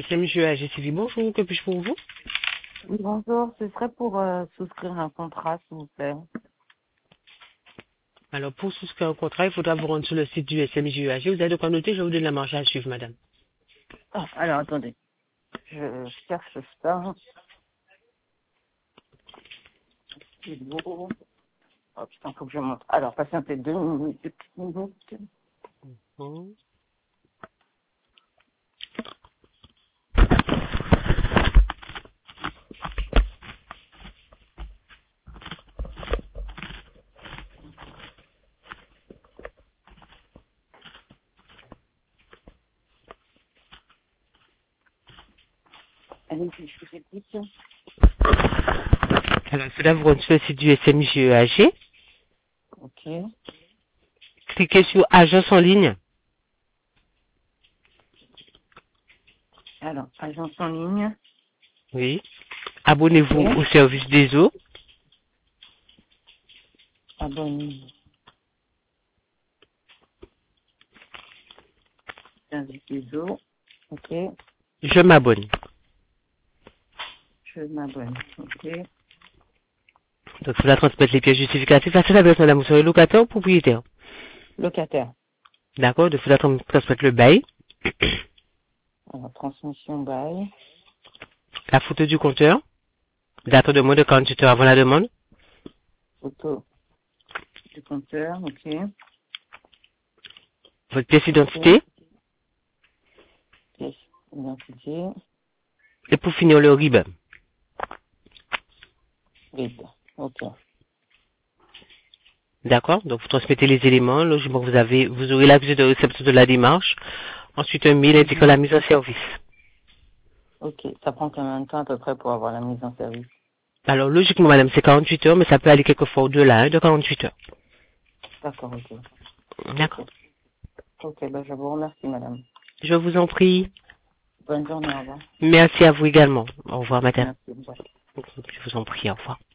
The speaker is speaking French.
SMJE AG bonjour, que puis-je pour vous? Oui, bonjour, ce serait pour souscrire un contrat, s'il vous plaît. Alors, pour souscrire un contrat, il faudra vous rendre sur le site du SMJE AG. Vous avez de quoi noter, je vais vous donner la marche à suivre, madame. Ah, alors, attendez. Je cherche ça. C'est beau. Oh putain, faut que je monte. Alors, patientez 2 minutes, 2 petites minutes. Hum. Allez-y, je vous écoute. Alors, il faudra vous rendre sur le site du SMJE AG. Ok. Cliquez sur Agence en ligne. Alors, agence en ligne. Oui. Abonnez-vous Ok. au service des eaux. Abonnez. Service des eaux. Ok. Je m'abonne. Je m'abonne. Ok. Donc, il faudra transmettre les pièces justificatives. À cette adresse, madame, vous serez locataire ou propriétaire? Locataire. D'accord, il faudra transmettre le bail, Alors, transmission bail. la photo du compteur, date de moins de 48 heures avant la demande, Photo du compteur. Ok. votre pièce Ok. d'identité, Pièce d'identité. et pour finir le RIB. Vide. Ok. D'accord? Donc, vous transmettez les éléments. Logiquement, vous aurez l'accusé de réception de la démarche. Ensuite, un mail indiquant la mise en service. Ok. Ça prend combien de temps à peu près pour avoir la mise en service? Alors, logiquement, madame, c'est 48 heures, mais ça peut aller quelquefois au-delà, de 48 heures. D'accord, ok. D'accord? Ok. Ok, ben je vous remercie, madame. Je vous en prie. Bonne journée, au revoir. Merci à vous également. Au revoir, madame. Merci, au revoir. Je vous en prie, au revoir.